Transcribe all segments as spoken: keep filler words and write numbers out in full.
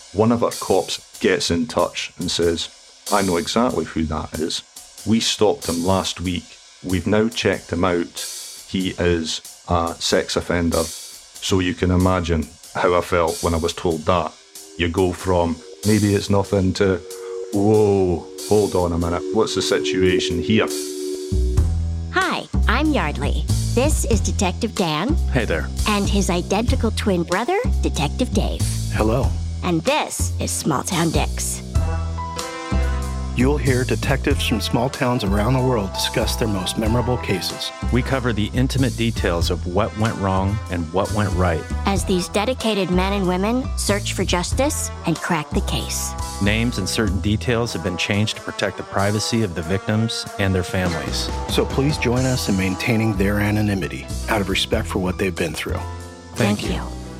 One of our cops gets in touch and says, I know exactly who that is. We stopped him last week. We've now checked him out. He is a sex offender. So you can imagine how I felt when I was told that. You go from, maybe it's nothing, to, whoa, hold on a minute. What's the situation here? Hi, I'm Yardley. This is Detective Dan. Hey there. And his identical twin brother, Detective Dave. Hello. And this is Small Town Dicks. You'll hear detectives from small towns around the world discuss their most memorable cases. We cover the intimate details of what went wrong and what went right. As these dedicated men and women search for justice and crack the case. Names and certain details have been changed to protect the privacy of the victims and their families. So please join us in maintaining their anonymity out of respect for what they've been through. Thank, Thank you. you.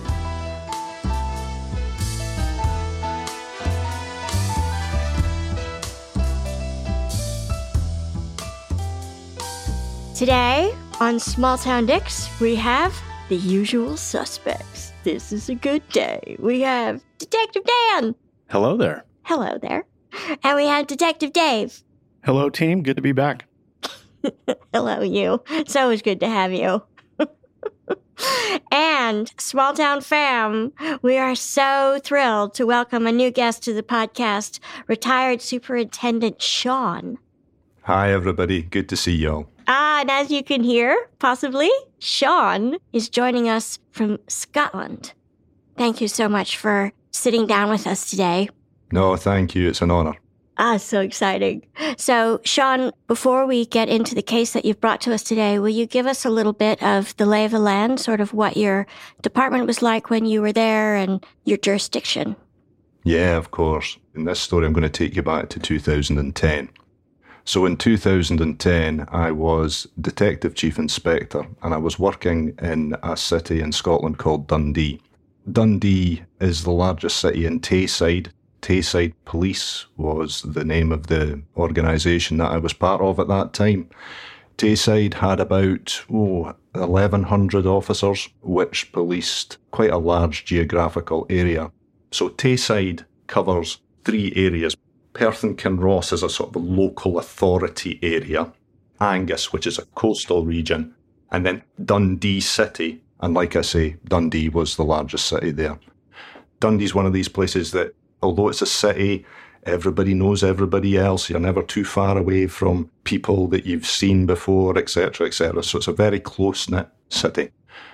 Today, on Small Town Dicks, we have the usual suspects. This is a good day. We have Detective Dan. Hello there. Hello there. And we have Detective Dave. Hello, team. Good to be back. Hello, you. It's always good to have you. And Small Town Fam, we are so thrilled to welcome a new guest to the podcast, retired Superintendent Sean. Hi, everybody. Good to see y'all. Ah, and as you can hear, possibly, Sean is joining us from Scotland. Thank you so much for sitting down with us today. No, thank you. It's an honor. Ah, so exciting. So, Sean, before we get into the case that you've brought to us today, will you give us a little bit of the lay of the land, sort of what your department was like when you were there and your jurisdiction? Yeah, of course. In this story, I'm going to take you back to two thousand ten. So in two thousand ten, I was Detective Chief Inspector, and I was working in a city in Scotland called Dundee. Dundee is the largest city in Tayside. Tayside Police was the name of the organisation that I was part of at that time. Tayside had about oh, eleven hundred officers, which policed quite a large geographical area. So Tayside covers three areas. Perth and Kinross is a sort of a local authority area, Angus, which is a coastal region, and then Dundee City. And like I say, Dundee was the largest city there. Dundee's one of these places that, although it's a city, everybody knows everybody else. You're never too far away from people that you've seen before, et cetera, et cetera. So it's a very close-knit city.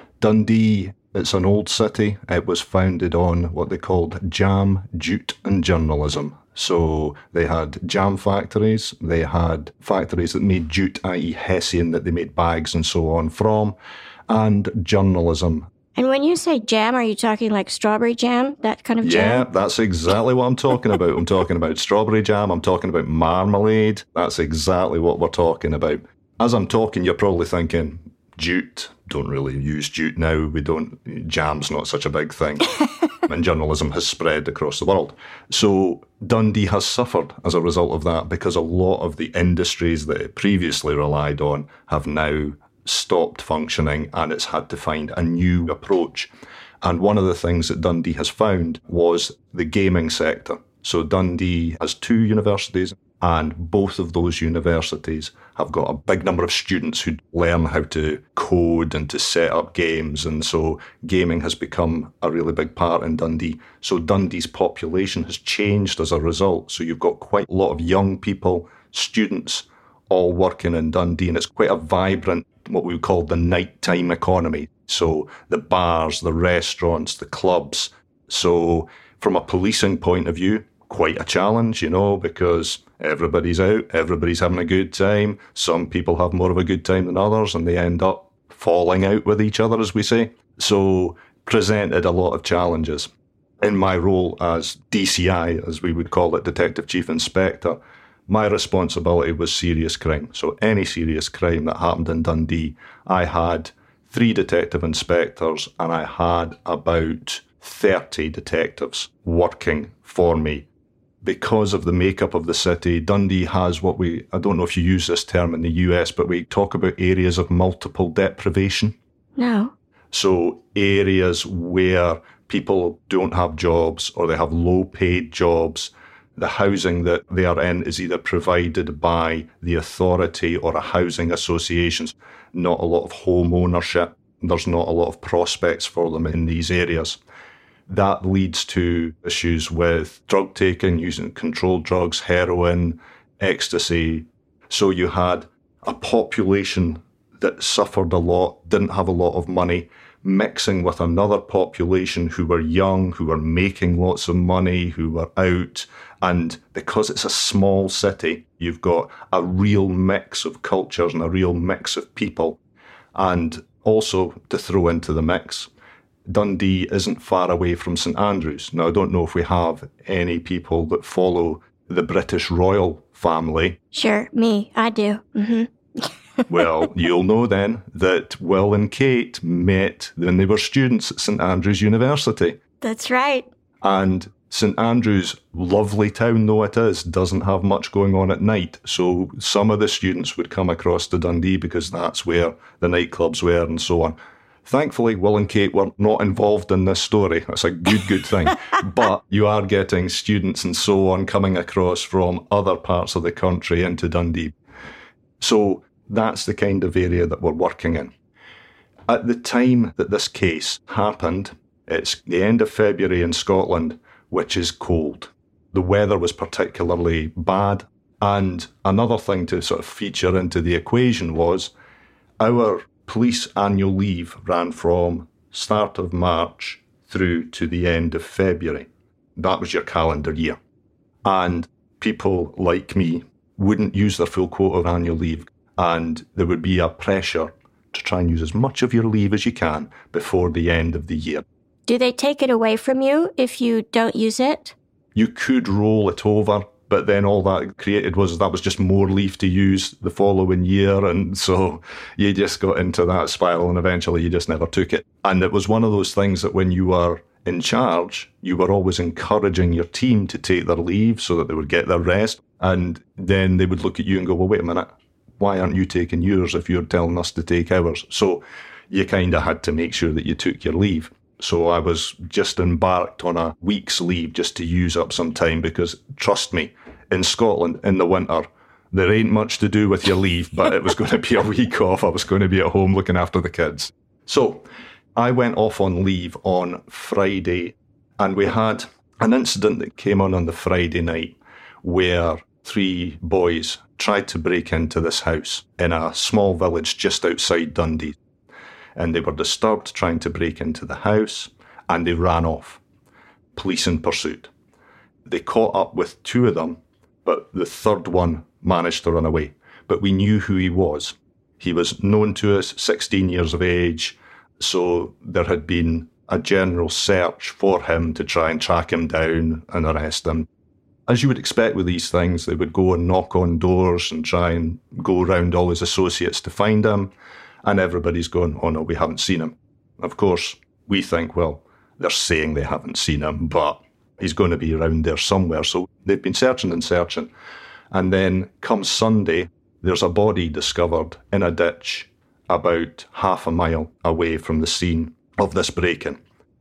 Dundee, it's an old city. It was founded on what they called jam, jute and journalism. So they had jam factories, they had factories that made jute, that is. Hessian, that they made bags and so on from, and journalism. And when you say jam, are you talking like strawberry jam, that kind of jam? Yeah, that's exactly what I'm talking about. I'm talking about strawberry jam, I'm talking about marmalade. That's exactly what we're talking about. As I'm talking, you're probably thinking, jute, don't really use jute now. We don't, jam's not such a big thing. And journalism has spread across the world. So Dundee has suffered as a result of that because a lot of the industries that it previously relied on have now stopped functioning, and it's had to find a new approach. And one of the things that Dundee has found was the gaming sector. So Dundee has two universities, and both of those universities have got a big number of students who learn how to code and to set up games. And so gaming has become a really big part in Dundee. So Dundee's population has changed as a result. So you've got quite a lot of young people, students, all working in Dundee. And it's quite a vibrant, what we would call the nighttime economy. So the bars, the restaurants, the clubs. So from a policing point of view, quite a challenge, you know, because everybody's out, everybody's having a good time. Some people have more of a good time than others, and they end up falling out with each other, as we say. So presented a lot of challenges. In my role as D C I, as we would call it, Detective Chief Inspector, my responsibility was serious crime. So any serious crime that happened in Dundee, I had three detective inspectors, and I had about thirty detectives working for me. Because of the makeup of the city, Dundee has what we, I don't know if you use this term in the U S, but we talk about areas of multiple deprivation. No. So areas where people don't have jobs or they have low-paid jobs. The housing that they are in is either provided by the authority or a housing association. Not a lot of home ownership. There's not a lot of prospects for them in these areas. That leads to issues with drug taking, using controlled drugs, heroin, ecstasy. So you had a population that suffered a lot, didn't have a lot of money, mixing with another population who were young, who were making lots of money, who were out. And because it's a small city, you've got a real mix of cultures and a real mix of people. And also, to throw into the mix, Dundee isn't far away from St Andrews. Now, I don't know if we have any people that follow the British royal family. Sure, me, I do. Mm-hmm. Well, you'll know then that Will and Kate met when they were students at St Andrews University. That's right. And St Andrews, lovely town though it is, doesn't have much going on at night. So some of the students would come across to Dundee because that's where the nightclubs were and so on. Thankfully, Will and Kate were not involved in this story. That's a good, good thing. But you are getting students and so on coming across from other parts of the country into Dundee. So that's the kind of area that we're working in. At the time that this case happened, it's the end of February in Scotland, which is cold. The weather was particularly bad. And another thing to sort of feature into the equation was our police annual leave ran from start of March through to the end of February. That was your calendar year. And people like me wouldn't use their full quota of annual leave. And there would be a pressure to try and use as much of your leave as you can before the end of the year. Do they take it away from you if you don't use it? You could roll it over, but then all that created was that was just more leave to use the following year. And so you just got into that spiral and eventually you just never took it. And it was one of those things that when you were in charge, you were always encouraging your team to take their leave so that they would get their rest. And then they would look at you and go, well, wait a minute, why aren't you taking yours if you're telling us to take ours? So you kind of had to make sure that you took your leave. So I was just embarked on a week's leave just to use up some time because, trust me, in Scotland, in the winter, there ain't much to do with your leave, but it was going to be a week off. I was going to be at home looking after the kids. So I went off on leave on Friday, and we had an incident that came on on the Friday night where three boys tried to break into this house in a small village just outside Dundee. And they were disturbed trying to break into the house, and they ran off. Police in pursuit. They caught up with two of them, but the third one managed to run away. But we knew who he was. He was known to us, sixteen years of age, so there had been a general search for him to try and track him down and arrest him. As you would expect with these things, they would go and knock on doors and try and go around all his associates to find him. And everybody's going, oh no, we haven't seen him. Of course, we think, well, they're saying they haven't seen him, but he's going to be around there somewhere. So they've been searching and searching. And then come Sunday, there's a body discovered in a ditch about half a mile away from the scene of this break-in.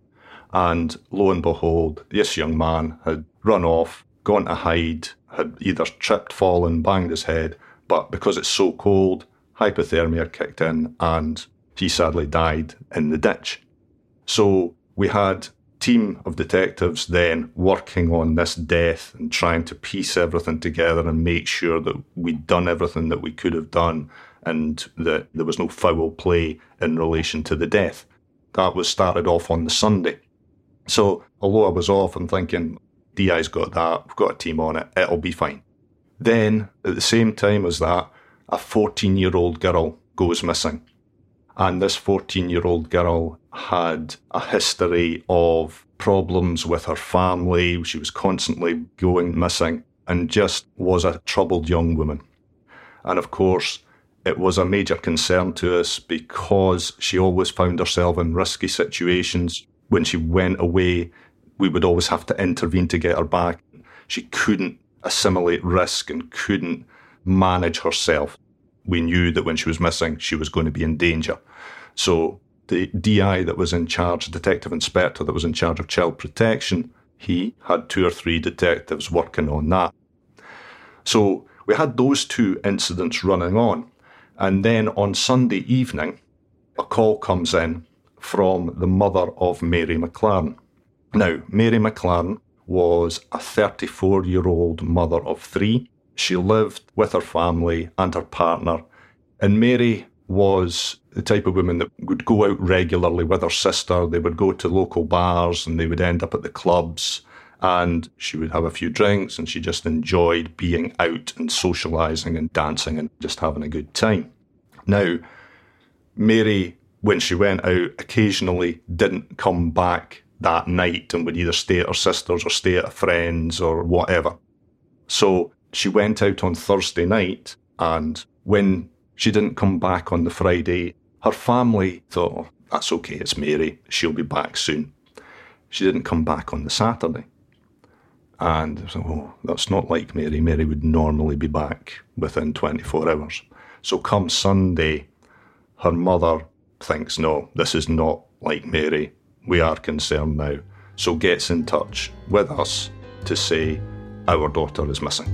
And lo and behold, this young man had run off, gone to hide, had either tripped, fallen, banged his head, but because it's so cold, hypothermia kicked in and he sadly died in the ditch. So we had a team of detectives then working on this death and trying to piece everything together and make sure that we'd done everything that we could have done and that there was no foul play in relation to the death. That was started off on the Sunday. So although I was off and thinking, D I's got that, we've got a team on it, it'll be fine. Then at the same time as that, a fourteen-year-old girl goes missing. And this fourteen-year-old girl had a history of problems with her family. She was constantly going missing and just was a troubled young woman. And of course, it was a major concern to us because she always found herself in risky situations. When she went away, we would always have to intervene to get her back. She couldn't assimilate risk and couldn't manage herself. We knew that when she was missing, she was going to be in danger. So the D I that was in charge, detective inspector that was in charge of child protection, he had two or three detectives working on that. So we had those two incidents running on. And then on Sunday evening, a call comes in from the mother of Mary McLaren. Now, Mary McLaren was a thirty-four-year-old mother of three. She lived with her family and her partner. And Mary was the type of woman that would go out regularly with her sister. They would go to local bars and they would end up at the clubs. And she would have a few drinks and she just enjoyed being out and socialising and dancing and just having a good time. Now, Mary, when she went out, occasionally didn't come back that night and would either stay at her sister's or stay at a friend's or whatever. So she went out on Thursday night, and when she didn't come back on the Friday, her family thought, oh, that's okay, it's Mary, she'll be back soon. She didn't come back on the Saturday. And so, oh, that's not like Mary. Mary would normally be back within twenty-four hours. So come Sunday, her mother thinks, no, this is not like Mary. We are concerned now. So gets in touch with us to say our daughter is missing.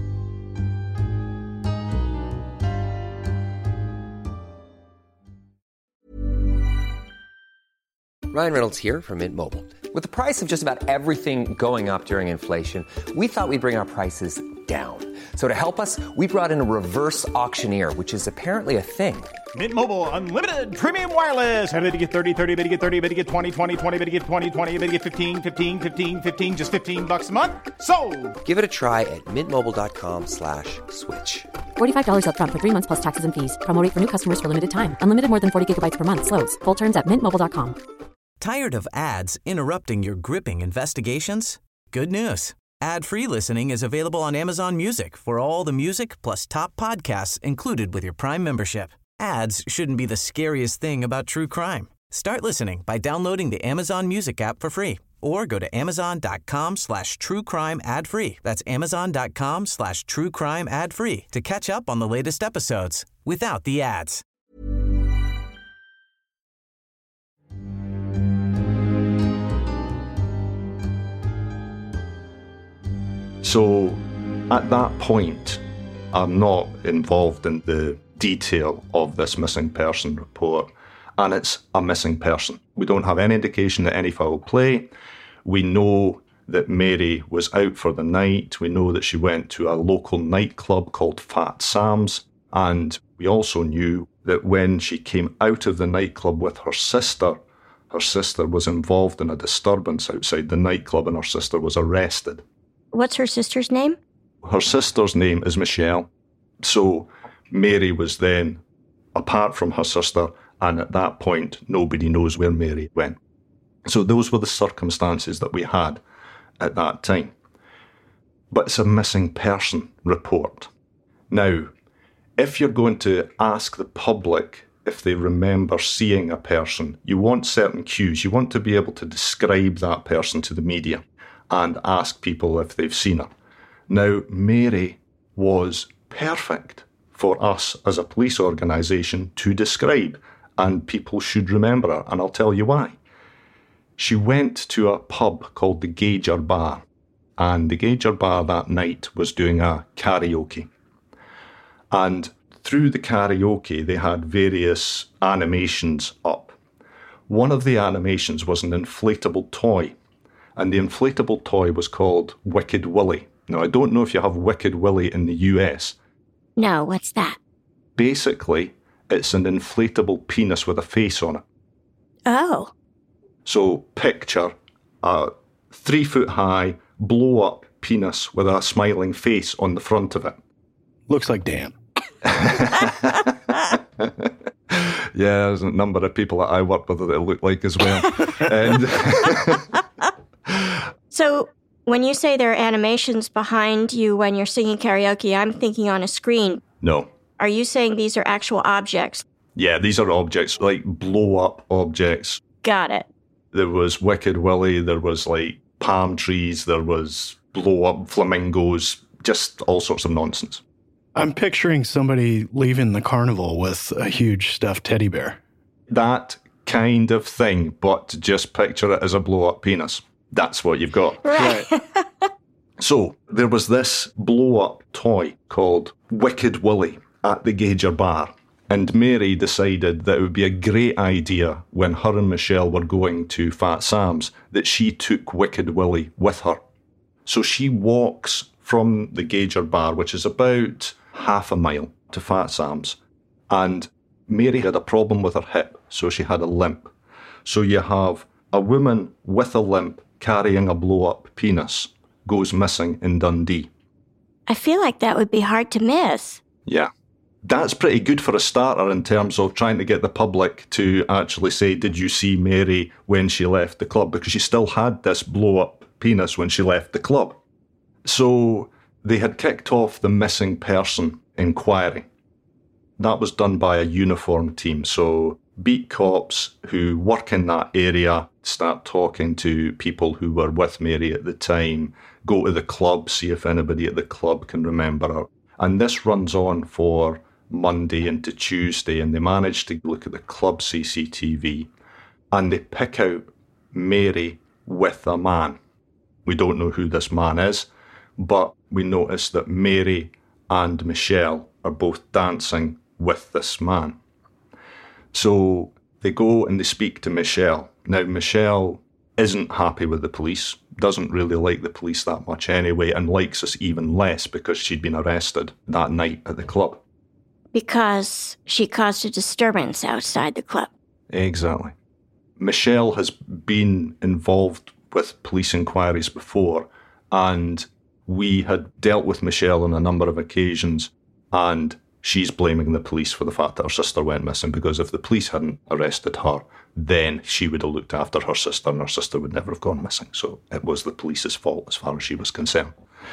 Ryan Reynolds here from Mint Mobile. With the price of just about everything going up during inflation, we thought we'd bring our prices down. So to help us, we brought in a reverse auctioneer, which is apparently a thing. Mint Mobile Unlimited Premium Wireless. How to get thirty, thirty, how to get thirty, how to get twenty, twenty, twenty, how to get twenty, twenty, how to get fifteen, fifteen, fifteen, fifteen, just fifteen bucks a month? Sold! Give it a try at mintmobile.com slash switch. forty-five dollars up front for three months plus taxes and fees. Promo rate for new customers for limited time. Unlimited more than forty gigabytes per month. Slows full terms at mint mobile dot com. Tired of ads interrupting your gripping investigations? Good news. Ad-free listening is available on Amazon Music for all the music plus top podcasts included with your Prime membership. Ads shouldn't be the scariest thing about true crime. Start listening by downloading the Amazon Music app for free or go to amazon.com slash true crime ad free. That's amazon.com slash true crime ad free to catch up on the latest episodes without the ads. So at that point, I'm not involved in the detail of this missing person report, and it's a missing person. We don't have any indication that any foul play. We know that Mary was out for the night. We know that she went to a local nightclub called Fat Sam's, and we also knew that when she came out of the nightclub with her sister, her sister was involved in a disturbance outside the nightclub and her sister was arrested. What's her sister's name? Her sister's name is Michelle. So Mary was then apart from her sister, and at that point, nobody knows where Mary went. So those were the circumstances that we had at that time. But it's a missing person report. Now, if you're going to ask the public if they remember seeing a person, you want certain cues. You want to be able to describe that person to the media and ask people if they've seen her. Now, Mary was perfect for us as a police organisation to describe, and people should remember her, and I'll tell you why. She went to a pub called the Gauger Bar, and the Gauger Bar that night was doing a karaoke. And through the karaoke, they had various animations up. One of the animations was an inflatable toy, and the inflatable toy was called Wicked Willie. Now, I don't know if you have Wicked Willie in the U S. No, what's that? Basically, it's an inflatable penis with a face on it. Oh. So picture a three-foot-high, blow-up penis with a smiling face on the front of it. Looks like Dan. Yeah, there's a number of people that I work with that it look like as well. and So when you say there are animations behind you when you're singing karaoke, I'm thinking on a screen. No. Are you saying these are actual objects? Yeah, these are objects, like blow-up objects. Got it. There was Wicked Willie, there was like palm trees, there was blow-up flamingos, just all sorts of nonsense. I'm picturing somebody leaving the carnival with a huge stuffed teddy bear. That kind of thing, but just picture it as a blow-up penis. That's what you've got. Right. So there was this blow-up toy called Wicked Willie at the Gauger bar. And Mary decided that it would be a great idea when her and Michelle were going to Fat Sam's that she took Wicked Willie with her. So she walks from the Gauger bar, which is about half a mile, to Fat Sam's. And Mary had a problem with her hip, so she had a limp. So you have a woman with a limp carrying a blow-up penis goes missing in Dundee. I feel like that would be hard to miss. Yeah. That's pretty good for a starter in terms of trying to get the public to actually say, did you see Mary when she left the club? Because she still had this blow-up penis when she left the club. So they had kicked off the missing person inquiry. That was done by a uniformed team. So beat cops who work in that area start talking to people who were with Mary at the time, go to the club, see if anybody at the club can remember her. And this runs on for Monday into Tuesday, and they manage to look at the club C C T V and they pick out Mary with a man. We don't know who this man is, but we notice that Mary and Michelle are both dancing with this man. So they go and they speak to Michelle. Now, Michelle isn't happy with the police, doesn't really like the police that much anyway, and likes us even less because she'd been arrested that night at the club. Because she caused a disturbance outside the club. Exactly. Michelle has been involved with police inquiries before, and we had dealt with Michelle on a number of occasions, and she's blaming the police for the fact that her sister went missing, because if the police hadn't arrested her, then she would have looked after her sister and her sister would never have gone missing. So it was the police's fault as far as she was concerned.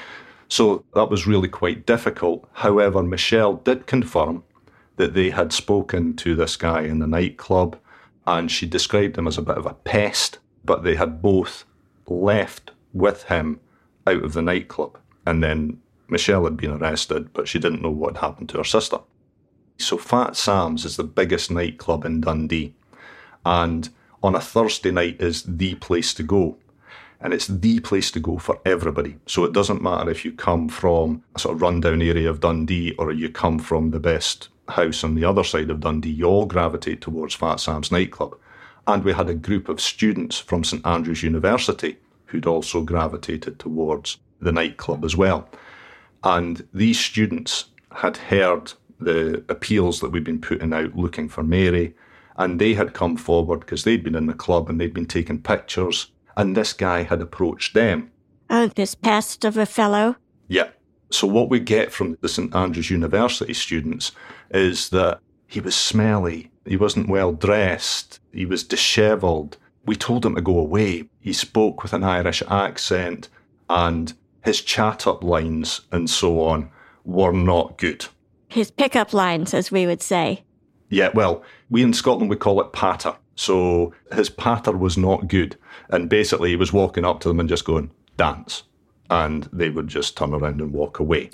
So that was really quite difficult. However, Michelle did confirm that they had spoken to this guy in the nightclub, and she described him as a bit of a pest, but they had both left with him out of the nightclub. And then Michelle had been arrested, but she didn't know what had happened to her sister. So Fat Sam's is the biggest nightclub in Dundee, and on a Thursday night is the place to go. And it's the place to go for everybody. So it doesn't matter if you come from a sort of rundown area of Dundee or you come from the best house on the other side of Dundee, you all gravitate towards Fat Sam's nightclub. And we had a group of students from St Andrews University who'd also gravitated towards the nightclub as well. And these students had heard the appeals that we'd been putting out looking for Mary, and they had come forward because they'd been in the club and they'd been taking pictures. And this guy had approached them. Oh, this pest of a fellow? Yeah. So what we get from the St Andrews University students is that he was smelly, he wasn't well dressed, he was dishevelled. We told him to go away. He spoke with an Irish accent, and his chat-up lines and so on were not good. His pick-up lines, as we would say. Yeah, well, we in Scotland would call it patter. So his patter was not good. And basically he was walking up to them and just going, dance. And they would just turn around and walk away.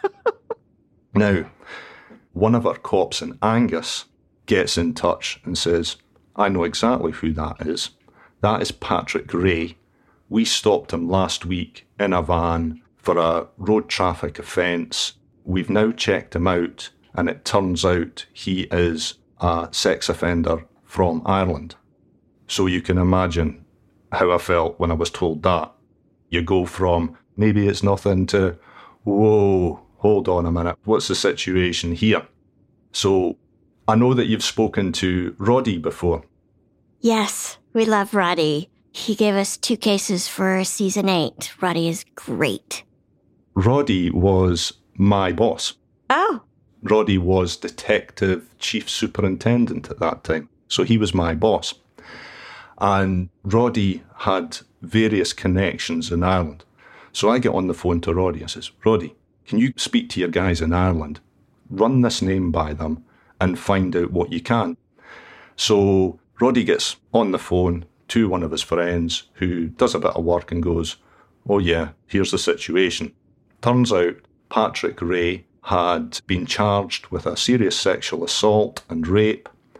Now, one of our cops in Angus gets in touch and says, I know exactly who that is. That is Patrick Ray. We stopped him last week in a van for a road traffic offence. We've now checked him out, and it turns out he is a sex offender from Ireland. So you can imagine how I felt when I was told that. You go from, maybe it's nothing, to, whoa, hold on a minute, what's the situation here? So I know that you've spoken to Roddy before. Yes, we love Roddy. He gave us two cases for season eight. Roddy is great. Roddy was my boss. Oh. Roddy was detective chief superintendent at that time. So he was my boss. And Roddy had various connections in Ireland. So I get on the phone to Roddy and says, Roddy, can you speak to your guys in Ireland, run this name by them, and find out what you can? So Roddy gets on the phone to one of his friends who does a bit of work and goes, oh yeah, here's the situation. Turns out Patrick Ray had been charged with a serious sexual assault and rape.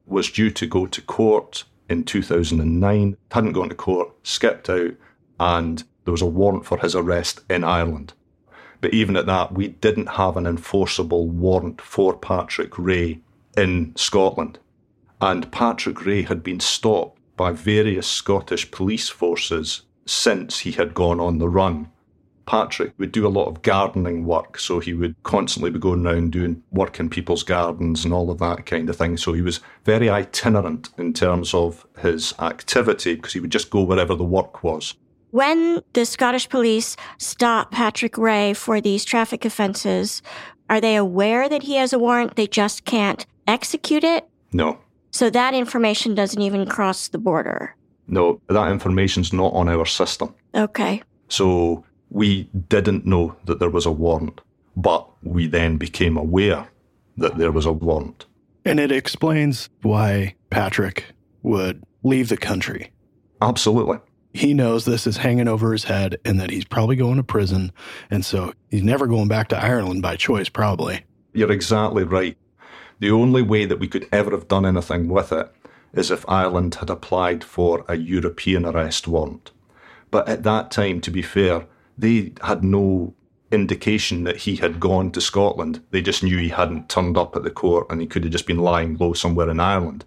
was due to go to court in two thousand nine, hadn't gone to court, skipped out, and there was a warrant for his arrest in Ireland. But even at that, we didn't have an enforceable warrant for Patrick Ray in Scotland. And Patrick Ray had been stopped by various Scottish police forces since he had gone on the run. Patrick would do a lot of gardening work, so he would constantly be going around doing work in people's gardens and all of that kind of thing. So he was very itinerant in terms of his activity, because he would just go wherever the work was. When the Scottish police stop Patrick Ray for these traffic offences, are they aware that he has a warrant? They just can't execute it? No. So that information doesn't even cross the border? No, that information's not on our system. Okay. So we didn't know that there was a warrant, but we then became aware that there was a warrant. And it explains why Patrick would leave the country. Absolutely. He knows this is hanging over his head and that he's probably going to prison. And so he's never going back to Ireland by choice, probably. You're exactly right. The only way that we could ever have done anything with it is if Ireland had applied for a European arrest warrant. But at that time, to be fair, they had no indication that he had gone to Scotland. They just knew he hadn't turned up at the court and he could have just been lying low somewhere in Ireland.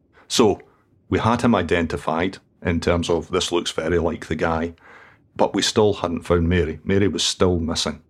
So we had him identified in terms of this looks very like the guy, but we still hadn't found Mary. Mary was still missing.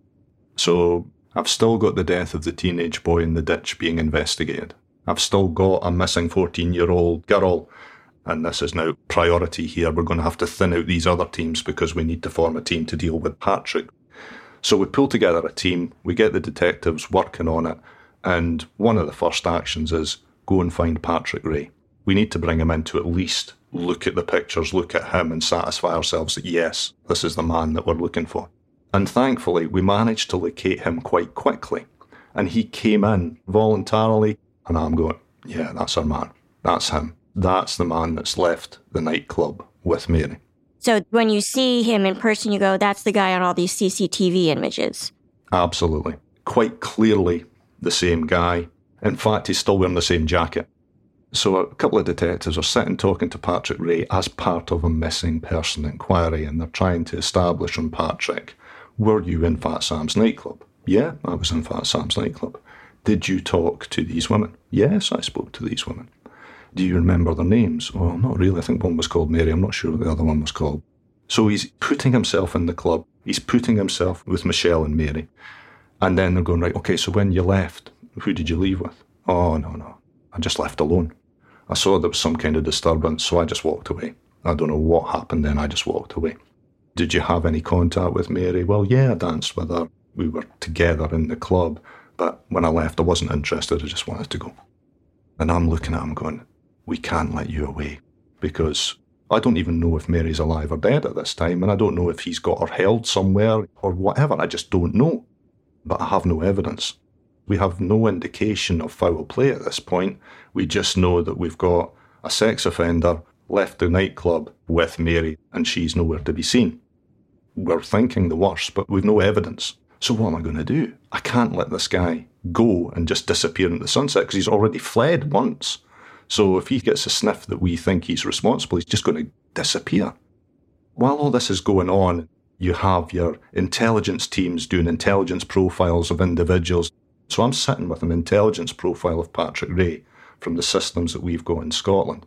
So I've still got the death of the teenage boy in the ditch being investigated. I've still got a missing fourteen-year-old girl, and this is now priority here. We're going to have to thin out these other teams because we need to form a team to deal with Patrick. So we pull together a team, we get the detectives working on it, and one of the first actions is go and find Patrick Ray. We need to bring him in to at least look at the pictures, look at him and satisfy ourselves that yes, this is the man that we're looking for. And thankfully, we managed to locate him quite quickly. And he came in voluntarily, and I'm going, yeah, that's our man. That's him. That's the man that's left the nightclub with Mary. So when you see him in person, you go, that's the guy on all these C C T V images. Absolutely. Quite clearly the same guy. In fact, he's still wearing the same jacket. So a couple of detectives are sitting talking to Patrick Ray as part of a missing person inquiry, and they're trying to establish on Patrick, were you in Fat Sam's nightclub? Yeah, I was in Fat Sam's nightclub. Did you talk to these women? Yes, I spoke to these women. Do you remember their names? Well, not really. I think one was called Mary. I'm not sure what the other one was called. So he's putting himself in the club. He's putting himself with Michelle and Mary. And then they're going, right, okay, so when you left, who did you leave with? Oh, no, no. I just left alone. I saw there was some kind of disturbance, so I just walked away. I don't know what happened then, I just walked away. Did you have any contact with Mary? Well, yeah, I danced with her. We were together in the club, but when I left, I wasn't interested, I just wanted to go. And I'm looking at him going, we can't let you away, because I don't even know if Mary's alive or dead at this time, and I don't know if he's got her held somewhere or whatever, I just don't know. But I have no evidence. We have no indication of foul play at this point. We just know that we've got a sex offender left the nightclub with Mary and she's nowhere to be seen. We're thinking the worst, but we've no evidence. So what am I going to do? I can't let this guy go and just disappear into the sunset because he's already fled once. So if he gets a sniff that we think he's responsible, he's just going to disappear. While all this is going on, you have your intelligence teams doing intelligence profiles of individuals. So I'm sitting with an intelligence profile of Patrick Ray from the systems that we've got in Scotland.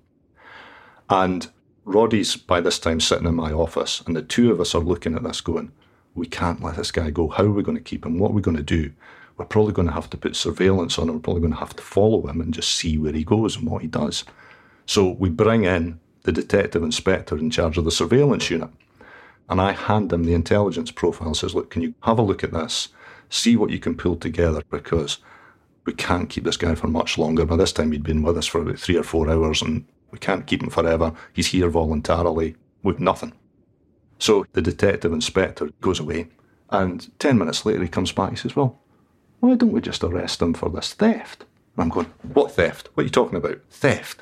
And Roddy's by this time sitting in my office, and the two of us are looking at this going, we can't let this guy go. How are we going to keep him? What are we going to do? We're probably going to have to put surveillance on him. We're probably going to have to follow him and just see where he goes and what he does. So we bring in the detective inspector in charge of the surveillance unit. And I hand him the intelligence profile and says, look, can you have a look at this? See what you can pull together, because we can't keep this guy for much longer. By this time, he'd been with us for about three or four hours, and we can't keep him forever. He's here voluntarily with nothing. So the detective inspector goes away, and ten minutes later, he comes back. He says, well, why don't we just arrest him for this theft? And I'm going, what theft? What are you talking about? Theft.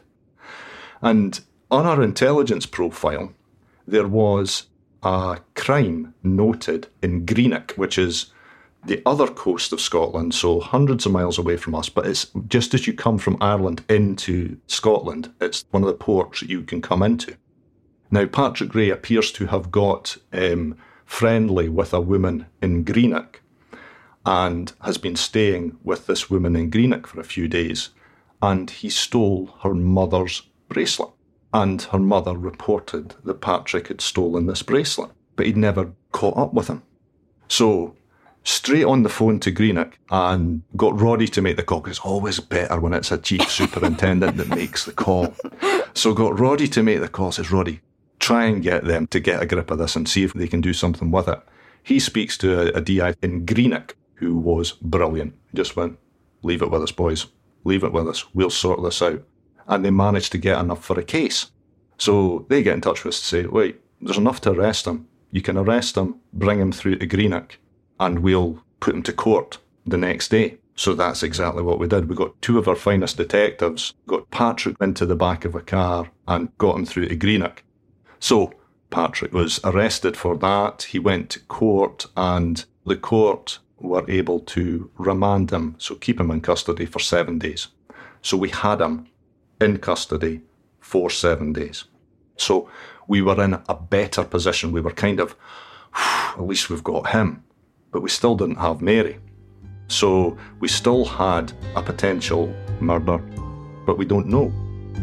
And on our intelligence profile, there was a crime noted in Greenock, which is the other coast of Scotland, so hundreds of miles away from us, but it's just as you come from Ireland into Scotland, it's one of the ports that you can come into. Now, Patrick Ray appears to have got um, friendly with a woman in Greenock and has been staying with this woman in Greenock for a few days, and he stole her mother's bracelet. And her mother reported that Patrick had stolen this bracelet, but he'd never caught up with him. So, straight on the phone to Greenock and got Roddy to make the call, because it's always better when it's a chief superintendent that makes the call. So got Roddy to make the call, says, Roddy, try and get them to get a grip of this and see if they can do something with it. He speaks to a, a D I in Greenock who was brilliant. He just went, leave it with us, boys. Leave it with us. We'll sort this out. And they managed to get enough for a case. So they get in touch with us to say, wait, there's enough to arrest him. You can arrest him, bring him through to Greenock, and we'll put him to court the next day. So that's exactly what we did. We got two of our finest detectives, got Patrick into the back of a car and got him through to Greenock. So Patrick was arrested for that. He went to court and the court were able to remand him, so keep him in custody for seven days. So we had him in custody for seven days. So we were in a better position. We were kind of, at least we've got him. But we still didn't have Mary. So we still had a potential murder, but we don't know.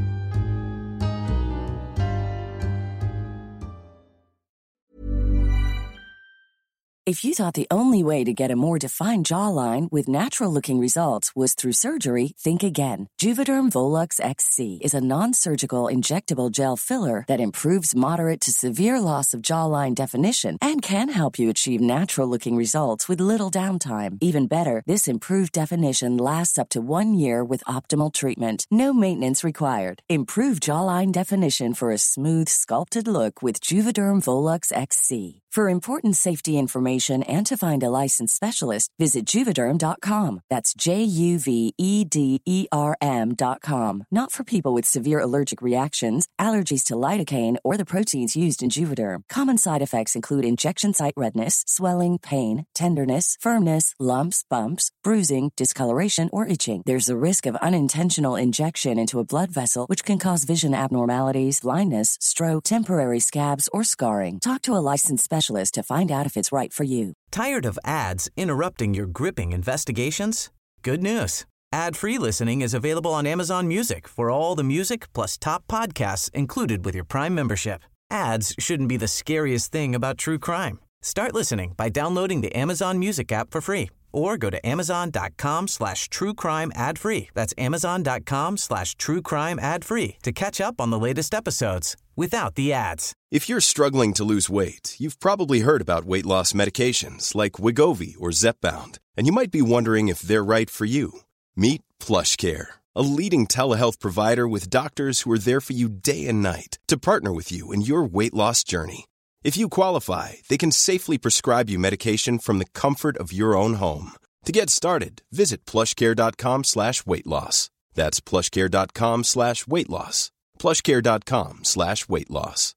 If you thought the only way to get a more defined jawline with natural-looking results was through surgery, think again. Juvederm Volux X C is a non-surgical injectable gel filler that improves moderate to severe loss of jawline definition and can help you achieve natural-looking results with little downtime. Even better, this improved definition lasts up to one year with optimal treatment. No maintenance required. Improve jawline definition for a smooth, sculpted look with Juvederm Volux X C. For important safety information and to find a licensed specialist, visit Juvederm dot com. That's J U V E D E R M dot com. Not for people with severe allergic reactions, allergies to lidocaine, or the proteins used in Juvederm. Common side effects include injection site redness, swelling, pain, tenderness, firmness, lumps, bumps, bruising, discoloration, or itching. There's a risk of unintentional injection into a blood vessel, which can cause vision abnormalities, blindness, stroke, temporary scabs, or scarring. Talk to a licensed specialist to find out if it's right for you. Tired of ads interrupting your gripping investigations? Good news. Ad-free listening is available on Amazon Music for all the music plus top podcasts included with your Prime membership. Ads shouldn't be the scariest thing about true crime. Start listening by downloading the Amazon Music app for free or go to amazon.com slash true crime ad free. That's amazon.com slash true crime ad free to catch up on the latest episodes without the ads. If you're struggling to lose weight, you've probably heard about weight loss medications like Wegovy or Zepbound, and you might be wondering if they're right for you. Meet PlushCare, a leading telehealth provider with doctors who are there for you day and night to partner with you in your weight loss journey. If you qualify, they can safely prescribe you medication from the comfort of your own home. To get started, visit plushcare.com slash weight loss. That's plushcare.com slash weight loss. plushcare.com slash weight loss.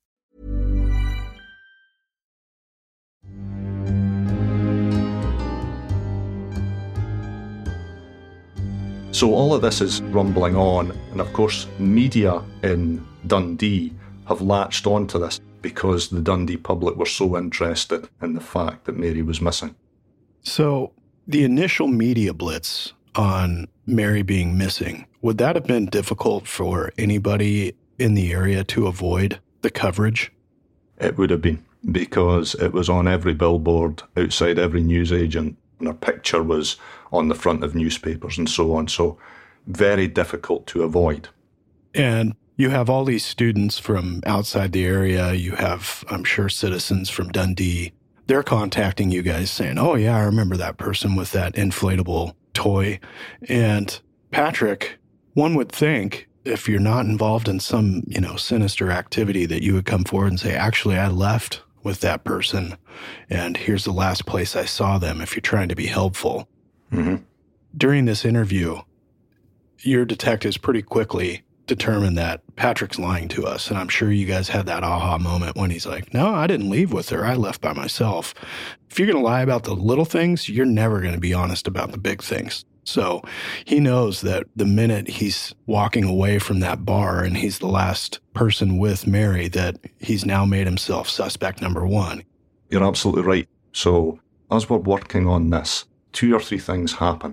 So all of this is rumbling on, and of course media in Dundee have latched onto this because the Dundee public were so interested in the fact that Mary was missing. So the initial media blitz on Mary being missing, would that have been difficult for anybody in the area to avoid the coverage? It would have been, because it was on every billboard, outside every newsagent, and her picture was on the front of newspapers and so on. So very difficult to avoid. And you have all these students from outside the area. You have, I'm sure, citizens from Dundee. They're contacting you guys saying, oh, yeah, I remember that person with that inflatable toy. And Patrick, one would think if you're not involved in some, you know, sinister activity that you would come forward and say, actually, I left with that person, and here's the last place I saw them if you're trying to be helpful. Mm-hmm. During this interview, your detectives pretty quickly determined that Patrick's lying to us. And I'm sure you guys had that aha moment when he's like, no, I didn't leave with her. I left by myself. if you're going to lie about the little things, you're never going to be honest about the big things. So he knows that the minute he's walking away from that bar and he's the last person with Mary, that he's now made himself suspect number one. You're absolutely right. So as we're working on this, two or three things happen.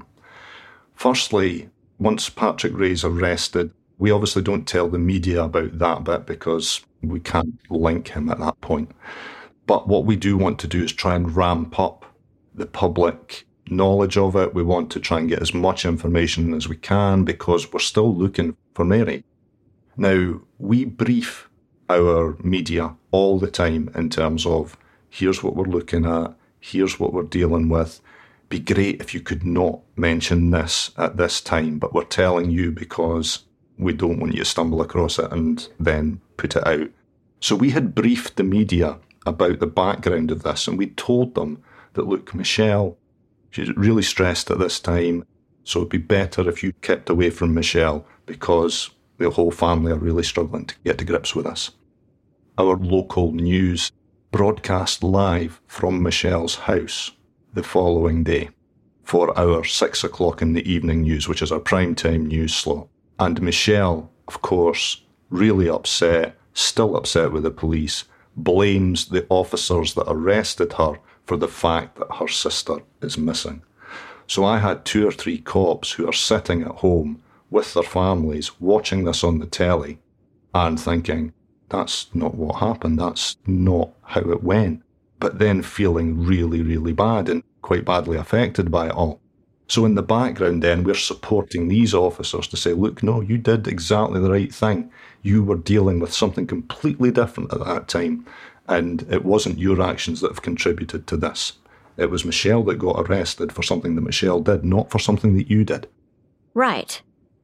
Firstly, once Patrick Ray's arrested, we obviously don't tell the media about that bit because we can't link him at that point. But what we do want to do is try and ramp up the public knowledge of it. We want to try and get as much information as we can because we're still looking for Mary. Now, we brief our media all the time in terms of, here's what we're looking at, here's what we're dealing with. Be great if you could not mention this at this time, but we're telling you because we don't want you to stumble across it and then put it out. So we had briefed the media about the background of this, and we told them that, look, Michelle, she's really stressed at this time, so it'd be better if you kept away from Michelle because the whole family are really struggling to get to grips with this. Our local news broadcast live from Michelle's house the following day for our six o'clock in the evening news, which is our primetime news slot. And Michelle, of course, really upset, still upset with the police, blames the officers that arrested her for the fact that her sister is missing. So I had two or three cops who are sitting at home with their families watching this on the telly and thinking, that's not what happened, that's not how it went. But then feeling really, really bad and quite badly affected by it all. So in the background then, we're supporting these officers to say, look, no, you did exactly the right thing. You were dealing with something completely different at that time, and it wasn't your actions that have contributed to this. It was Michelle that got arrested for something that Michelle did, not for something that you did. Right.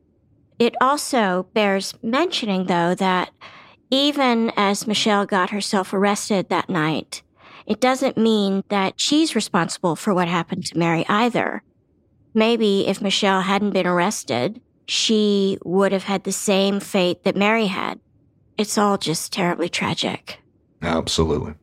It also bears mentioning, though, that even as Michelle got herself arrested that night, it doesn't mean that she's responsible for what happened to Mary either. Maybe if Michelle hadn't been arrested, she would have had the same fate that Mary had. It's all just terribly tragic. Absolutely.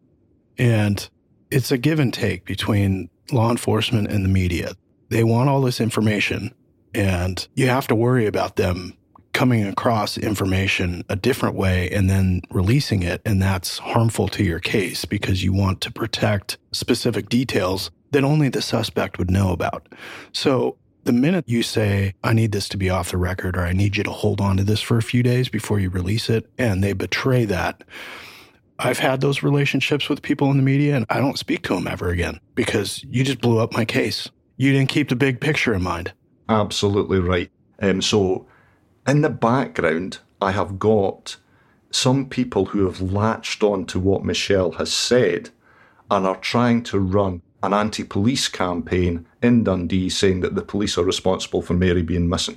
And it's a give and take between law enforcement and the media. They want all this information, and you have to worry about them coming across information a different way and then releasing it, and that's harmful to your case because you want to protect specific details that only the suspect would know about. So the minute you say, I need this to be off the record, or I need you to hold on to this for a few days before you release it, and they betray that, I've had those relationships with people in the media, and I don't speak to them ever again because you just blew up my case. You didn't keep the big picture in mind. Absolutely right. Um, so in the background, I have got some people who have latched on to what Michelle has said and are trying to run an anti-police campaign in Dundee saying that the police are responsible for Mary being missing.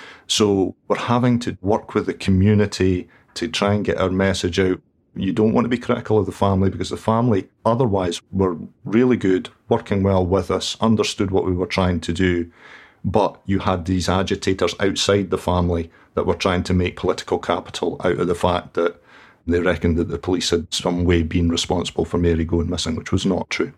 So we're having to work with the community to try and get our message out. You don't want to be critical of the family because the family otherwise were really good, working well with us, understood what we were trying to do. But you had these agitators outside the family that were trying to make political capital out of the fact that they reckoned that the police had some way been responsible for Mary going missing, which was not true.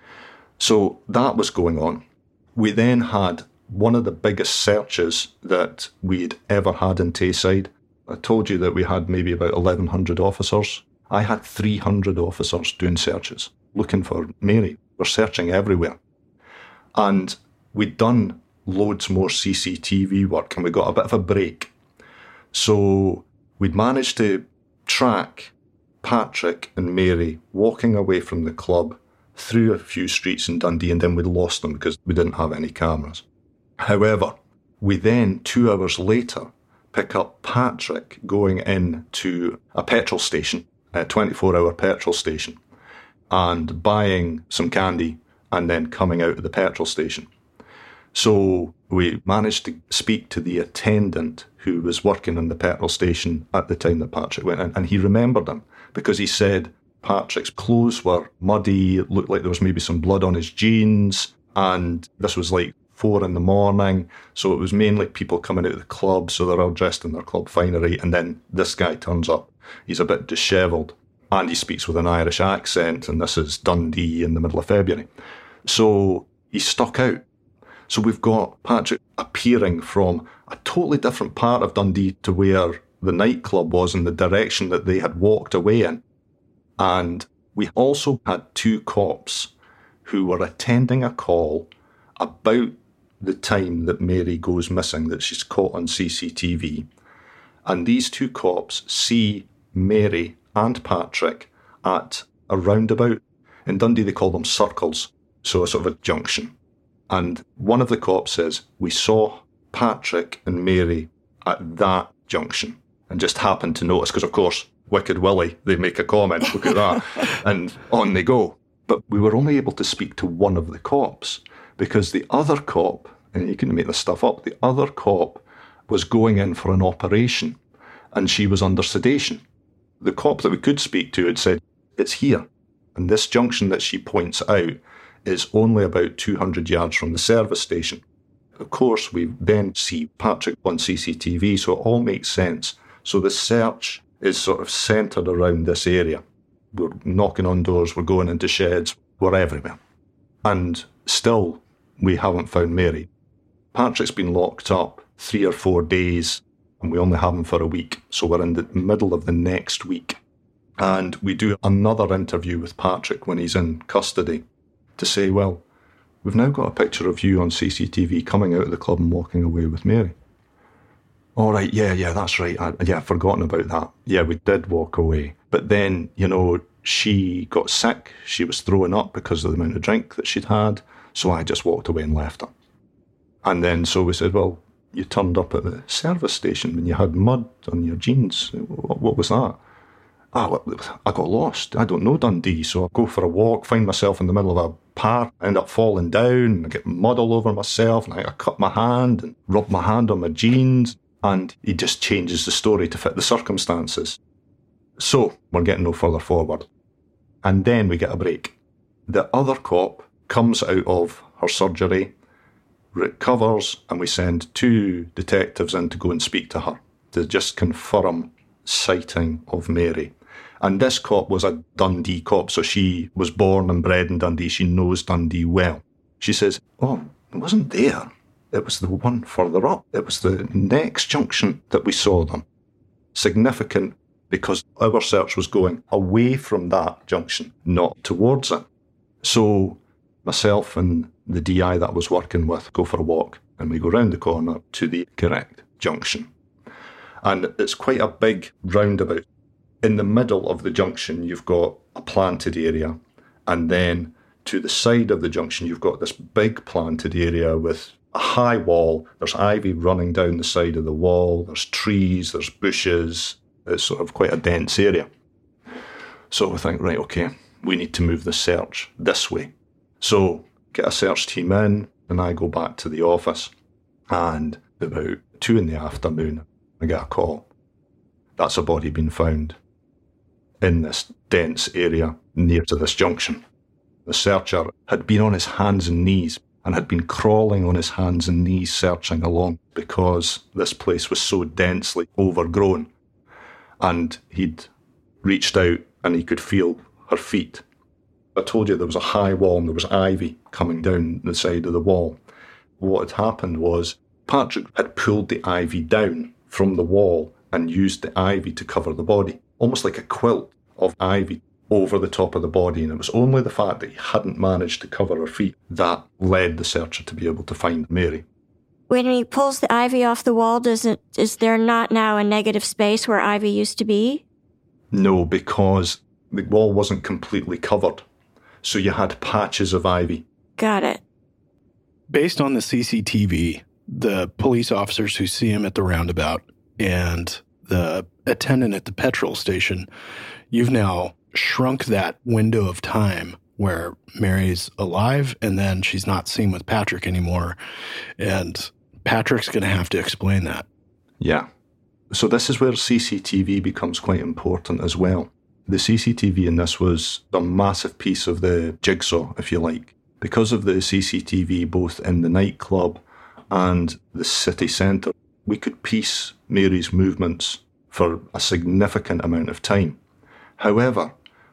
So that was going on. We then had one of the biggest searches that we'd ever had in Tayside. I told you that we had maybe about eleven hundred officers. I had three hundred officers doing searches, looking for Mary. We're searching everywhere. And we'd done loads more C C T V work and we got a bit of a break. So we'd managed to track Patrick and Mary walking away from the club through a few streets in Dundee, and then we'd lost them because we didn't have any cameras. However, we then, two hours later, pick up Patrick going in to a petrol station, a twenty-four hour petrol station, and buying some candy and then coming out of the petrol station. So we managed to speak to the attendant who was working in the petrol station at the time that Patrick went in, and he remembered him because he said Patrick's clothes were muddy, it looked like there was maybe some blood on his jeans, and this was like four in the morning, so it was mainly people coming out of the club, so they're all dressed in their club finery, and then this guy turns up. He's a bit dishevelled, and he speaks with an Irish accent, and this is Dundee in the middle of February. So he stuck out. So we've got Patrick appearing from a totally different part of Dundee to where the nightclub was in the direction that they had walked away in. And we also had two cops who were attending a call about the time that Mary goes missing, that she's caught on C C T V. And these two cops see Mary and Patrick at a roundabout. In Dundee, they call them circles, so a sort of a junction. And one of the cops says, we saw Patrick and Mary at that junction, and just happened to notice, because of course, Wicked Willie, they make a comment, look at that, and on they go. But we were only able to speak to one of the cops, because the other cop, and you can make this stuff up, the other cop was going in for an operation, and she was under sedation. The cop that we could speak to had said, it's here. And this junction that she points out is only about two hundred yards from the service station. Of course, we then see Patrick on C C T V, so it all makes sense. So the search is sort of centred around this area. We're knocking on doors, we're going into sheds, we're everywhere. And still, we haven't found Mary. Patrick's been locked up three or four days, and we only have him for a week. So we're in the middle of the next week. And we do another interview with Patrick when he's in custody to say, well, we've now got a picture of you on C C T V coming out of the club and walking away with Mary. All right, yeah, yeah, that's right. I, yeah, I've forgotten about that. Yeah, we did walk away. But then, you know, she got sick. She was throwing up because of the amount of drink that she'd had. So I just walked away and left her. And then so we said, well, you turned up at the service station when you had mud on your jeans. What, what was that? Oh, I got lost. I don't know Dundee. So I go for a walk, find myself in the middle of a park, end up falling down, and I get mud all over myself, and I cut my hand and rub my hand on my jeans. And he just changes the story to fit the circumstances. So we're getting no further forward. And then we get a break. The other cop comes out of her surgery, recovers, and we send two detectives in to go and speak to her to just confirm sighting of Mary. And this cop was a Dundee cop, so she was born and bred in Dundee. She knows Dundee well. She says, oh, it wasn't there. It was the one further up. It was the next junction that we saw them. Significant because our search was going away from that junction, not towards it. So myself and the D I that I was working with go for a walk, and we go round the corner to the correct junction. And it's quite a big roundabout. In the middle of the junction, you've got a planted area, and then to the side of the junction, you've got this big planted area with a high wall. There's ivy running down the side of the wall. There's trees, there's bushes. It's sort of quite a dense area. So we think, right, okay, we need to move the search this way. So get a search team in, and I go back to the office. And about two in the afternoon, I get a call. That's a body being found in this dense area near to this junction. The searcher had been on his hands and knees and had been crawling on his hands and knees searching along because this place was so densely overgrown. And he'd reached out and he could feel her feet. I told you there was a high wall and there was ivy coming down the side of the wall. What had happened was Patrick had pulled the ivy down from the wall and used the ivy to cover the body, almost like a quilt of ivy over the top of the body, and it was only the fact that he hadn't managed to cover her feet that led the searcher to be able to find Mary. When he pulls the ivy off the wall, does it, is there not now a negative space where ivy used to be? No, because the wall wasn't completely covered, so you had patches of ivy. Got it. Based on the C C T V, the police officers who see him at the roundabout and the attendant at the petrol station, you've now shrunk that window of time where Mary's alive and then she's not seen with Patrick anymore. And Patrick's going to have to explain that. Yeah. So this is where C C T V becomes quite important as well. The C C T V in this was a massive piece of the jigsaw, if you like. Because of the C C T V both in the nightclub and the city centre, we could piece Mary's movements for a significant amount of time. However,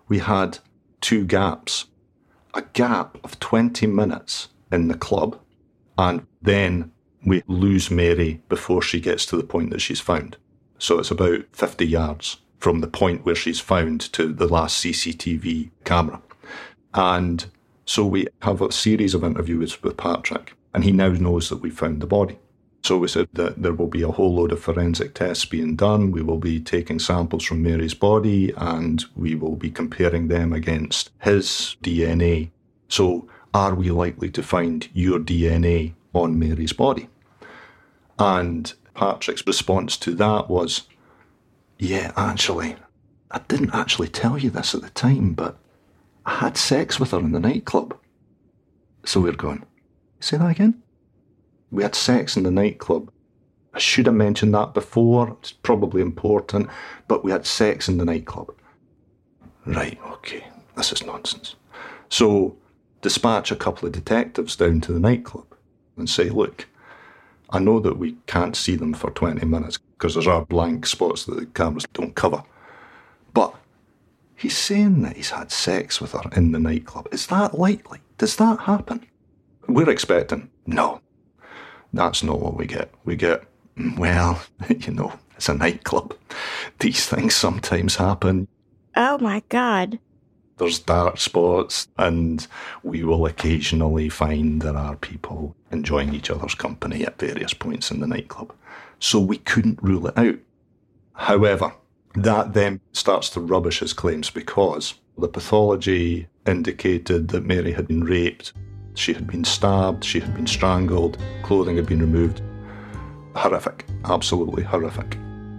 we had two gaps. A gap of twenty minutes in the club, and then we lose Mary before she gets to the point that she's found. So it's about fifty yards from the point where she's found to the last C C T V camera. And so we have a series of interviews with Patrick, and he now knows that we found the body. So we said that there will be a whole load of forensic tests being done. We will be taking samples from Mary's body, and we will be comparing them against his D N A. So are we likely to find your D N A on Mary's body? And Patrick's response to that was, yeah, actually, I didn't actually tell you this at the time, but I had sex with her in the nightclub. So we're going, say that again? We had sex in the nightclub. I should have mentioned that before. It's probably important, but we had sex in the nightclub. Right, okay, this is nonsense. So dispatch a couple of detectives down to the nightclub and say, look, I know that we can't see them for twenty minutes because there are blank spots that the cameras don't cover. But he's saying that he's had sex with her in the nightclub. Is that likely? Does that happen? We're expecting, no. That's not what we get. We get, well, you know, it's a nightclub. These things sometimes happen. Oh, my God. There's dark spots, and we will occasionally find there are people enjoying each other's company at various points in the nightclub. So we couldn't rule it out. However, that then starts to rubbish his claims because the pathology indicated that Mary had been raped. She had been stabbed, she had been strangled, clothing had been removed. Horrific, absolutely horrific.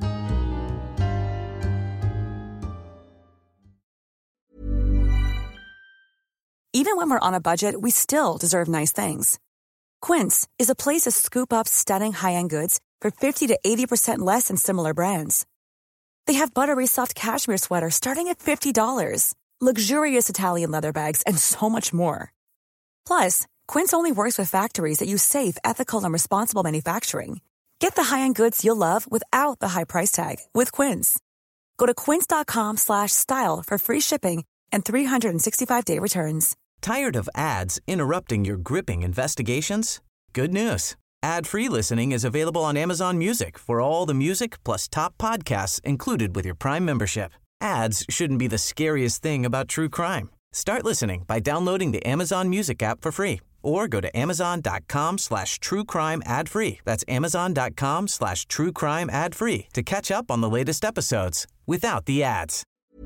Even when we're on a budget, we still deserve nice things. Quince is a place to scoop up stunning high-end goods for fifty to eighty percent less than similar brands. They have buttery soft cashmere sweaters starting at fifty dollars, luxurious Italian leather bags, and so much more. Plus, Quince only works with factories that use safe, ethical, and responsible manufacturing. Get the high-end goods you'll love without the high price tag with Quince. Go to quince.com slash style for free shipping and three sixty-five day returns. Tired of ads interrupting your gripping investigations? Good news. Ad-free listening is available on Amazon Music for all the music plus top podcasts included with your Prime membership. Ads shouldn't be the scariest thing about true crime. Start listening by downloading the Amazon Music app for free or go to amazon.com slash true crime ad free. That's amazon.com slash true crime ad free to catch up on the latest episodes without the ads.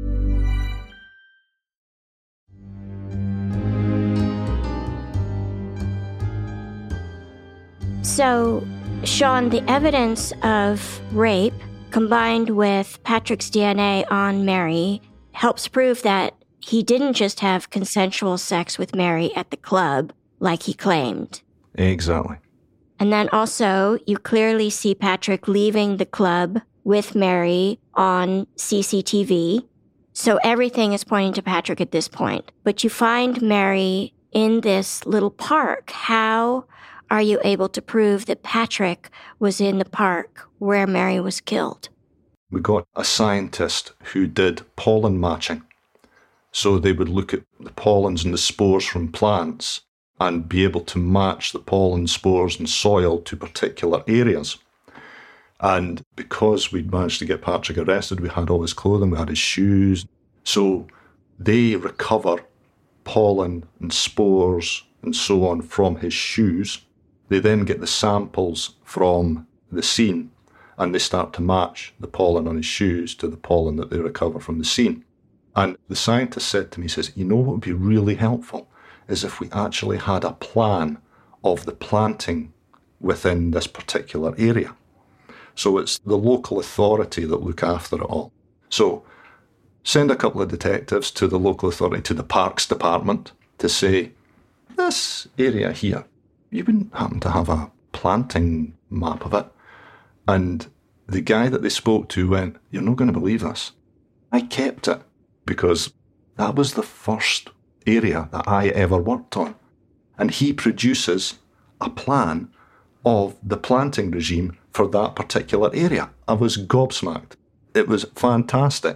So, Sean, the evidence of rape combined with Patrick's D N A on Mary helps prove that he didn't just have consensual sex with Mary at the club like he claimed. Exactly. And then also, you clearly see Patrick leaving the club with Mary on C C T V. So everything is pointing to Patrick at this point. But you find Mary in this little park. How are you able to prove that Patrick was in the park where Mary was killed? We got a scientist who did pollen matching. So they would look at the pollens and the spores from plants and be able to match the pollen, spores and soil to particular areas. And because we'd managed to get Patrick arrested, we had all his clothing, we had his shoes. So they recover pollen and spores and so on from his shoes. They then get the samples from the scene and they start to match the pollen on his shoes to the pollen that they recover from the scene. And the scientist said to me, he says, you know what would be really helpful is if we actually had a plan of the planting within this particular area. So it's the local authority that look after it all. So send a couple of detectives to the local authority, to the parks department, to say, this area here, you wouldn't happen to have a planting map of it. And the guy that they spoke to went, you're not going to believe this. I kept it because that was the first area that I ever worked on. And he produces a plan of the planting regime for that particular area. I was gobsmacked. It was fantastic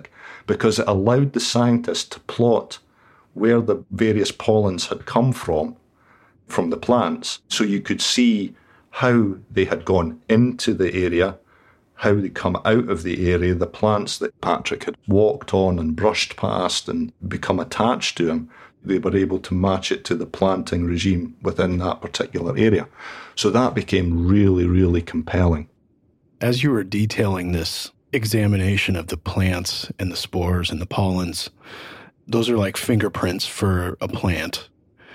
because it allowed the scientists to plot where the various pollens had come from, from the plants, so you could see how they had gone into the area, how they come out of the area, the plants that Patrick had walked on and brushed past and become attached to him. They were able to match it to the planting regime within that particular area. So that became really, really compelling. As you were detailing this examination of the plants and the spores and the pollens, those are like fingerprints for a plant.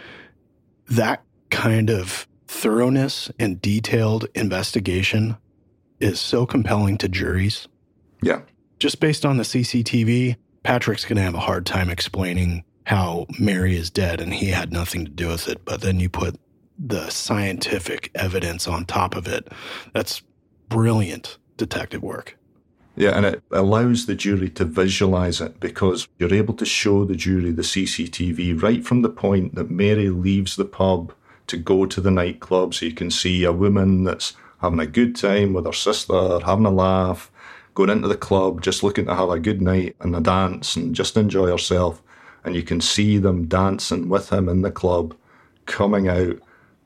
That kind of thoroughness and detailed investigation is so compelling to juries. Yeah. Just based on the C C T V, Patrick's going to have a hard time explaining how Mary is dead and he had nothing to do with it. But then you put the scientific evidence on top of it. That's brilliant detective work. Yeah, and it allows the jury to visualize it because you're able to show the jury the C C T V right from the point that Mary leaves the pub to go to the nightclub. So you can see a woman that's having a good time with her sister, having a laugh, going into the club, just looking to have a good night and a dance and just enjoy herself. And you can see them dancing with him in the club, coming out,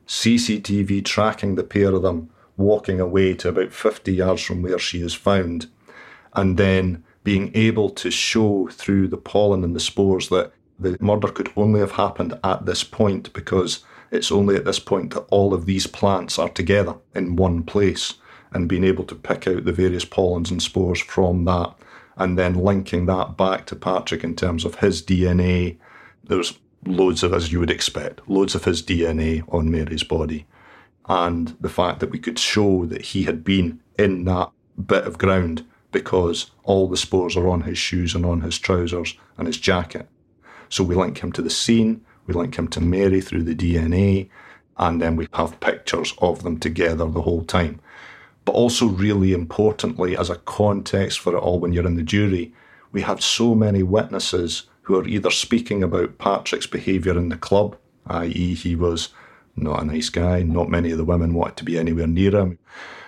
C C T V tracking the pair of them, walking away to about fifty yards from where she is found. And then being able to show through the pollen and the spores that the murder could only have happened at this point because it's only at this point that all of these plants are together in one place, and being able to pick out the various pollens and spores from that and then linking that back to Patrick in terms of his D N A. There's loads of, as you would expect, loads of his D N A on Mary's body. And the fact that we could show that he had been in that bit of ground because all the spores are on his shoes and on his trousers and his jacket. So we link him to the scene, we link him to Mary through the D N A, and then we have pictures of them together the whole time. But also really importantly, as a context for it all when you're in the jury, we have so many witnesses who are either speaking about Patrick's behaviour in the club, that is he was not a nice guy, not many of the women wanted to be anywhere near him.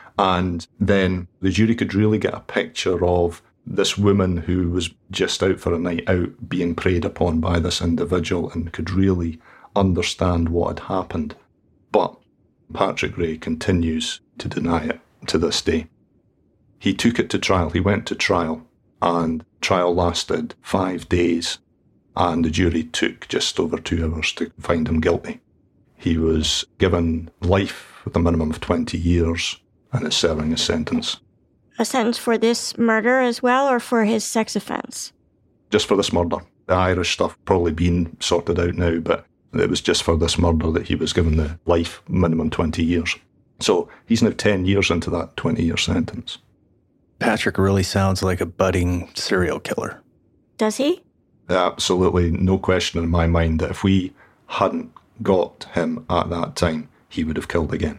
And then the jury could really get a picture of this woman who was just out for a night out being preyed upon by this individual and could really understand what had happened. But Patrick Ray continues to deny it to this day. He took it to trial. He went to trial, and trial lasted five days, and the jury took just over two hours to find him guilty. He was given life with a minimum of twenty years and is serving a sentence. A sentence for this murder as well, or for his sex offence? Just for this murder. The Irish stuff probably been sorted out now, but it was just for this murder that he was given the life, minimum twenty years. So he's now ten years into that twenty-year sentence. Patrick really sounds like a budding serial killer. Does he? Absolutely no question in my mind that if we hadn't got him at that time, he would have killed again.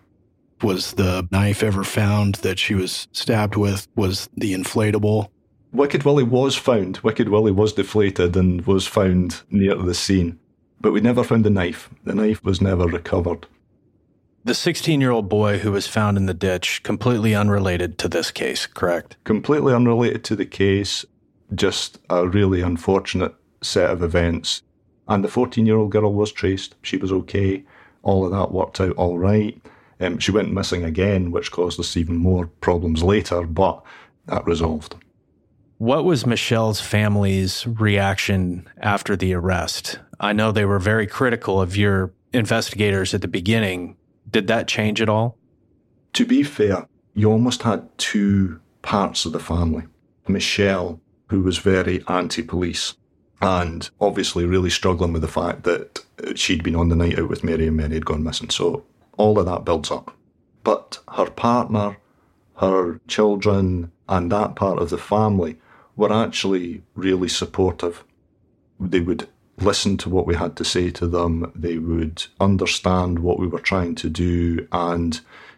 Was the knife ever found that she was stabbed with? Was the inflatable? Wicked Willie was found. Wicked Willie was deflated and was found near the scene. But we never found the knife. The knife was never recovered. The sixteen-year-old boy who was found in the ditch, completely unrelated to this case, correct? Completely unrelated to the case, just a really unfortunate set of events. And the fourteen-year-old girl was traced. She was okay. All of that worked out all right. Um, she went missing again, which caused us even more problems later, but that resolved. What was Michelle's family's reaction after the arrest? I know they were very critical of your investigators at the beginning. Did that change at all? To be fair, you almost had two parts of the family. Michelle, who was very anti-police and obviously really struggling with the fact that she'd been on the night out with Mary and Mary had gone missing. So all of that builds up. But her partner, her children, and that part of the family were actually really supportive. They would listen to what we had to say to them. They would understand what we were trying to do. And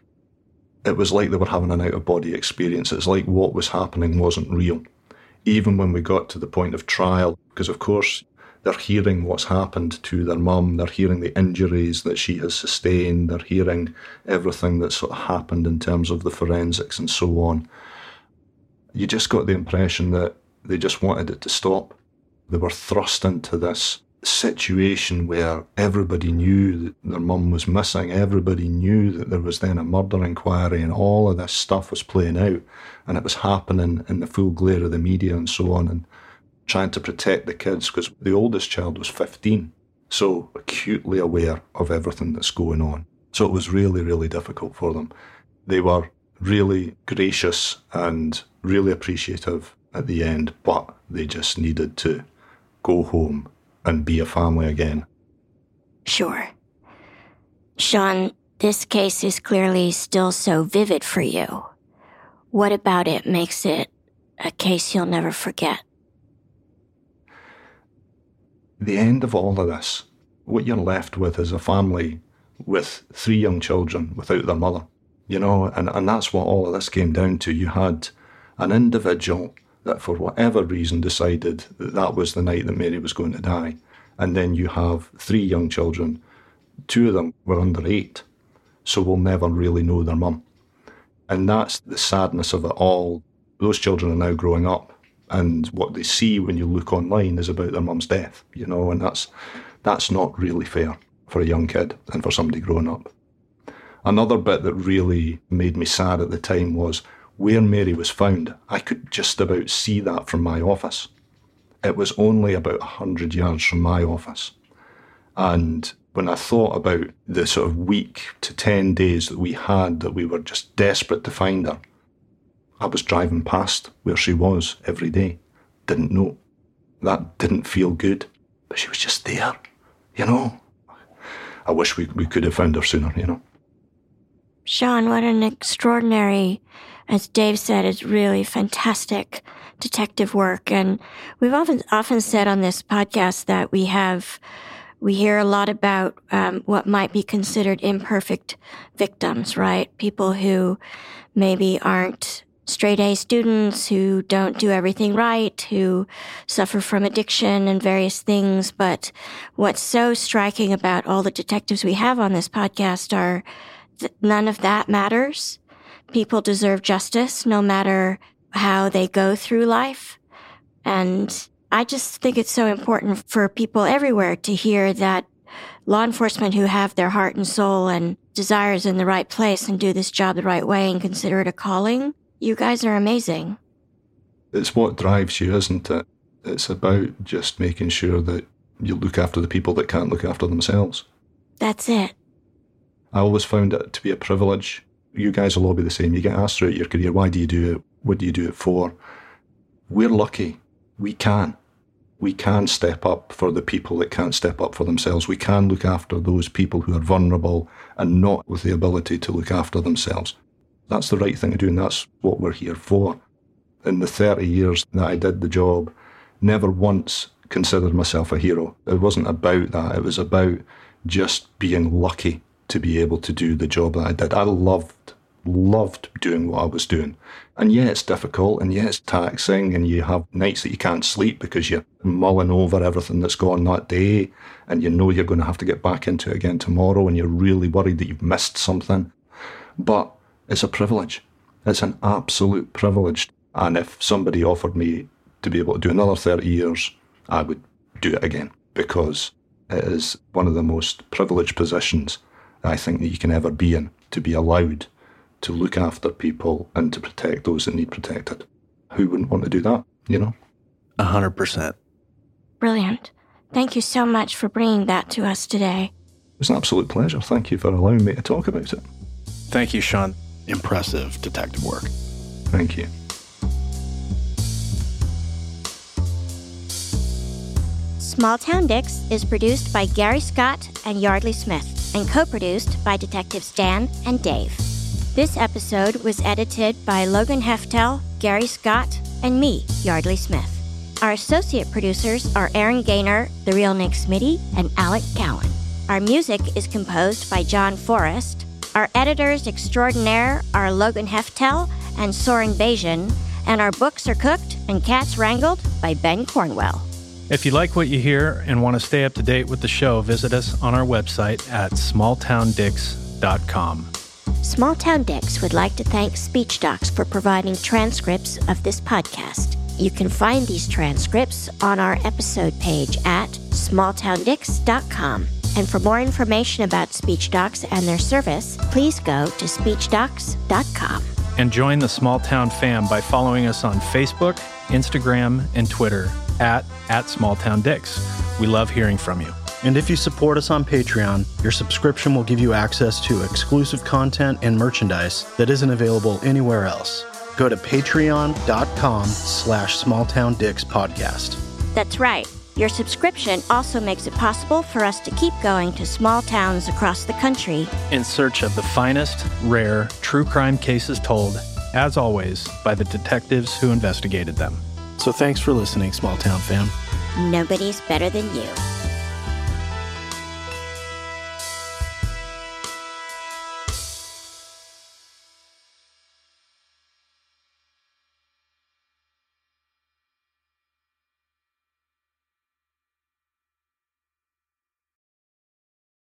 it was like they were having an out-of-body experience. It's like what was happening wasn't real. Even when we got to the point of trial, because of course they're hearing what's happened to their mum, they're hearing the injuries that she has sustained, they're hearing everything that's sort of happened in terms of the forensics and so on. You just got the impression that They just wanted it to stop. They were thrust into this situation where everybody knew that their mum was missing. Everybody knew that there was then a murder inquiry and all of this stuff was playing out, and it was happening in the full glare of the media and so on, and trying to protect the kids because the oldest child was fifteen, so acutely aware of everything that's going on. So it was really, really difficult for them. They were really gracious and really appreciative at the end, but they just needed to go home and be a family again. Sure. Sean, this case is clearly still so vivid for you. What about it makes it a case you'll never forget? The end of all of this, what you're left with is a family with three young children without their mother, you know, and, and that's what all of this came down to. You had an individual that for whatever reason decided that that was the night that Mary was going to die. And then you have three young children. Two of them were under eight, so we'll never really know their mum. And that's the sadness of it all. Those children are now growing up, and what they see when you look online is about their mum's death, you know, and that's that's not really fair for a young kid and for somebody growing up. Another bit that really made me sad at the time was where Mary was found. I could just about see that from my office. It was only about one hundred yards from my office. And when I thought about the sort of week to ten days that we had, that we were just desperate to find her, I was driving past where she was every day. Didn't know. That didn't feel good. But she was just there, you know. I wish we, we could have found her sooner, you know. Sean, what an extraordinary, as Dave said, it's really fantastic detective work. And we've often often said on this podcast that we have, we hear a lot about um, what might be considered imperfect victims, right? People who maybe aren't straight A students, who don't do everything right, who suffer from addiction and various things. But what's so striking about all the detectives we have on this podcast are that none of that matters. People deserve justice no matter how they go through life. And I just think it's so important for people everywhere to hear that law enforcement who have their heart and soul and desires in the right place and do this job the right way and consider it a calling, you guys are amazing. It's what drives you, isn't it? It's about just making sure that you look after the people that can't look after themselves. That's it. I always found it to be a privilege. You guys will all be the same. You get asked throughout your career, why do you do it? What do you do it for? We're lucky. We can. We can step up for the people that can't step up for themselves. We can look after those people who are vulnerable and not with the ability to look after themselves. That's the right thing to do, and that's what we're here for. In the thirty years that I did the job, never once considered myself a hero. It wasn't about that. It was about just being lucky to be able to do the job that I did. I loved, loved doing what I was doing. And yeah, it's difficult, and yeah, it's taxing, and you have nights that you can't sleep because you're mulling over everything that's gone that day, and you know you're going to have to get back into it again tomorrow, and you're really worried that you've missed something. But it's a privilege. It's an absolute privilege. And if somebody offered me to be able to do another thirty years, I would do it again, because it is one of the most privileged positions I think that you can ever be in, to be allowed to look after people and to protect those that need protected. Who wouldn't want to do that, you know? A hundred percent. Brilliant. Thank you so much for bringing that to us today. It's an absolute pleasure. Thank you for allowing me to talk about it. Thank you, Sean. Impressive detective work. Thank you. Small Town Dicks is produced by Gary Scott and Yardley Smith and co-produced by Detectives Dan and Dave. This episode was edited by Logan Heftel, Gary Scott, and me, Yardley Smith. Our associate producers are Aaron Gaynor, The Real Nick Smitty, and Alec Cowan. Our music is composed by John Forrest. Our editors extraordinaire are Logan Heftel and Soren Bajan, and our books are cooked and cats wrangled by Ben Cornwell. If you like what you hear and want to stay up to date with the show, visit us on our website at small town dicks dot com. Small Town Dicks would like to thank SpeechDocs for providing transcripts of this podcast. You can find these transcripts on our episode page at small town dicks dot com. And for more information about SpeechDocs and their service, please go to speech docs dot com. And join the Small Town fam by following us on Facebook, Instagram, and Twitter at, at SmallTownDicks. We love hearing from you. And if you support us on Patreon, your subscription will give you access to exclusive content and merchandise that isn't available anywhere else. Go to patreon.com slash smalltowndicks podcast. That's right. Your subscription also makes it possible for us to keep going to small towns across the country in search of the finest, rare, true crime cases told, as always, by the detectives who investigated them. So thanks for listening, Small Town fam. Nobody's better than you.